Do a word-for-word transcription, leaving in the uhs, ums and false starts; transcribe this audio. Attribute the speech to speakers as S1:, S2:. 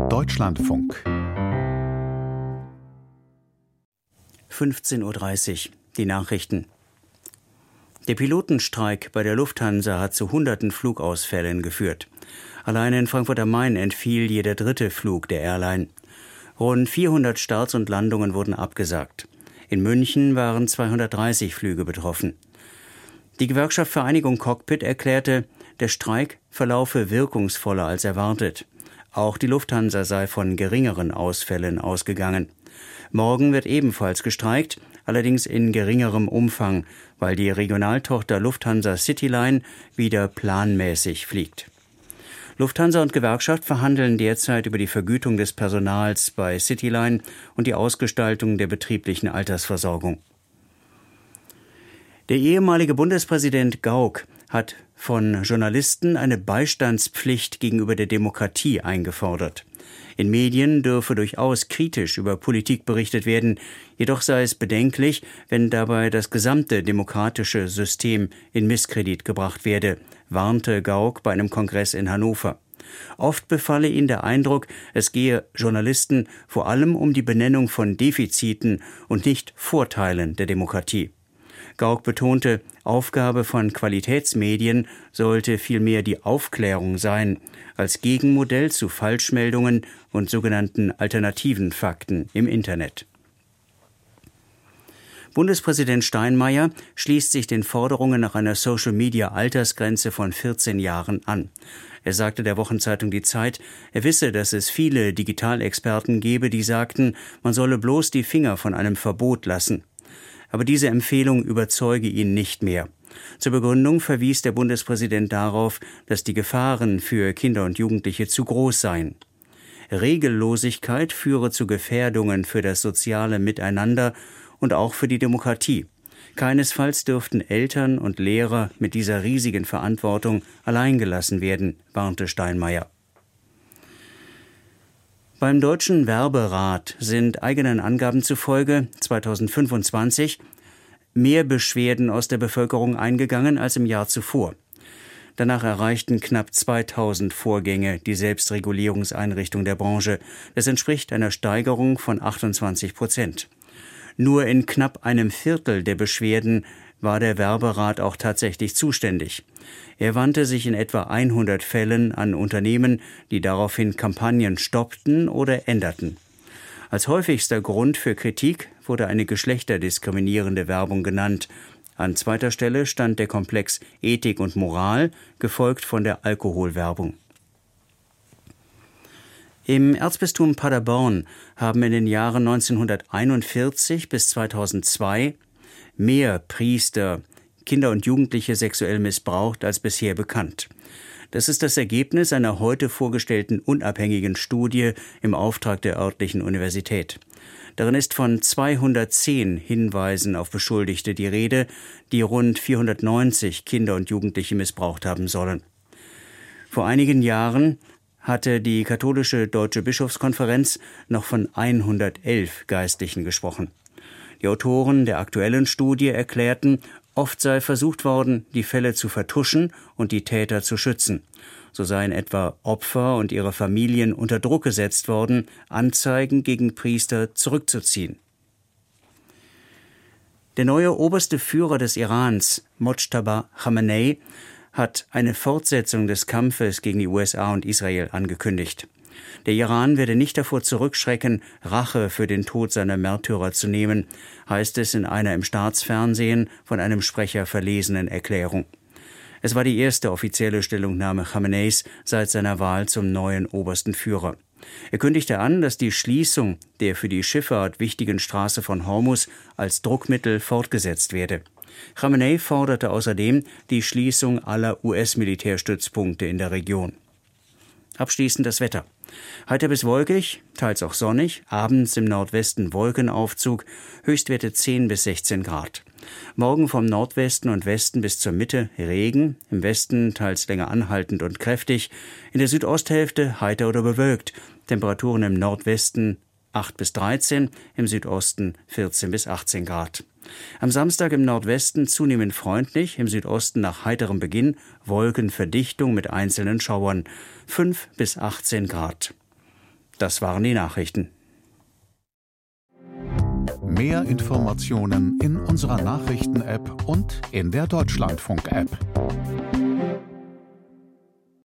S1: Deutschlandfunk.
S2: fünfzehn Uhr dreißig, die Nachrichten. Der Pilotenstreik bei der Lufthansa hat zu hunderten Flugausfällen geführt. Allein in Frankfurt am Main entfiel jeder dritte Flug der Airline. Rund vierhundert Starts und Landungen wurden abgesagt. In München waren zweihundertdreißig Flüge betroffen. Die Gewerkschaft Vereinigung Cockpit erklärte, der Streik verlaufe wirkungsvoller als erwartet. Auch die Lufthansa sei von geringeren Ausfällen ausgegangen. Morgen wird ebenfalls gestreikt, allerdings in geringerem Umfang, weil die Regionaltochter Lufthansa Cityline wieder planmäßig fliegt. Lufthansa und Gewerkschaft verhandeln derzeit über die Vergütung des Personals bei Cityline und die Ausgestaltung der betrieblichen Altersversorgung. Der ehemalige Bundespräsident Gauck hat von Journalisten eine Beistandspflicht gegenüber der Demokratie eingefordert. In Medien dürfe durchaus kritisch über Politik berichtet werden, jedoch sei es bedenklich, wenn dabei das gesamte demokratische System in Misskredit gebracht werde, warnte Gauck bei einem Kongress in Hannover. Oft befalle ihn der Eindruck, es gehe Journalisten vor allem um die Benennung von Defiziten und nicht Vorteilen der Demokratie. Gauck betonte, Aufgabe von Qualitätsmedien sollte vielmehr die Aufklärung sein, als Gegenmodell zu Falschmeldungen und sogenannten alternativen Fakten im Internet. Bundespräsident Steinmeier schließt sich den Forderungen nach einer Social-Media-Altersgrenze von vierzehn Jahren an. Er sagte der Wochenzeitung Die Zeit, er wisse, dass es viele Digitalexperten gebe, die sagten, man solle bloß die Finger von einem Verbot lassen. Aber diese Empfehlung überzeuge ihn nicht mehr. Zur Begründung verwies der Bundespräsident darauf, dass die Gefahren für Kinder und Jugendliche zu groß seien. Regellosigkeit führe zu Gefährdungen für das soziale Miteinander und auch für die Demokratie. Keinesfalls dürften Eltern und Lehrer mit dieser riesigen Verantwortung alleingelassen werden, warnte Steinmeier. Beim Deutschen Werberat sind eigenen Angaben zufolge zweitausendfünfundzwanzig mehr Beschwerden aus der Bevölkerung eingegangen als im Jahr zuvor. Danach erreichten knapp zweitausend Vorgänge die Selbstregulierungseinrichtung der Branche. Das entspricht einer Steigerung von achtundzwanzig Prozent. Nur in knapp einem Viertel der Beschwerden war der Werberat auch tatsächlich zuständig. Er wandte sich in etwa hundert Fällen an Unternehmen, die daraufhin Kampagnen stoppten oder änderten. Als häufigster Grund für Kritik wurde eine geschlechterdiskriminierende Werbung genannt. An zweiter Stelle stand der Komplex Ethik und Moral, gefolgt von der Alkoholwerbung. Im Erzbistum Paderborn haben in den Jahren neunzehnhunderteinundvierzig bis zweitausendzwei mehr Priester Kinder und Jugendliche sexuell missbraucht als bisher bekannt. Das ist das Ergebnis einer heute vorgestellten unabhängigen Studie im Auftrag der örtlichen Universität. Darin ist von zweihundertzehn Hinweisen auf Beschuldigte die Rede, die rund vierhundertneunzig Kinder und Jugendliche missbraucht haben sollen. Vor einigen Jahren hatte die katholische Deutsche Bischofskonferenz noch von hundertelf Geistlichen gesprochen. Die Autoren der aktuellen Studie erklärten, oft sei versucht worden, die Fälle zu vertuschen und die Täter zu schützen. So seien etwa Opfer und ihre Familien unter Druck gesetzt worden, Anzeigen gegen Priester zurückzuziehen. Der neue oberste Führer des Irans, Mojtaba Khamenei, hat eine Fortsetzung des Kampfes gegen die U S A und Israel angekündigt. Der Iran werde nicht davor zurückschrecken, Rache für den Tod seiner Märtyrer zu nehmen, heißt es in einer im Staatsfernsehen von einem Sprecher verlesenen Erklärung. Es war die erste offizielle Stellungnahme Khameneis seit seiner Wahl zum neuen obersten Führer. Er kündigte an, dass die Schließung der für die Schifffahrt wichtigen Straße von Hormuz als Druckmittel fortgesetzt werde. Khamenei forderte außerdem die Schließung aller U S-Militärstützpunkte in der Region. Abschließend das Wetter. Heiter bis wolkig, teils auch sonnig, abends im Nordwesten Wolkenaufzug, Höchstwerte zehn bis sechzehn Grad. Morgen vom Nordwesten und Westen bis zur Mitte Regen, im Westen teils länger anhaltend und kräftig, in der Südosthälfte heiter oder bewölkt, Temperaturen im Nordwesten acht bis dreizehn, im Südosten vierzehn bis achtzehn Grad. Am Samstag im Nordwesten zunehmend freundlich, im Südosten nach heiterem Beginn Wolkenverdichtung mit einzelnen Schauern, fünf bis achtzehn Grad. Das waren die Nachrichten.
S1: Mehr Informationen in unserer Nachrichten-App und in der Deutschlandfunk-App.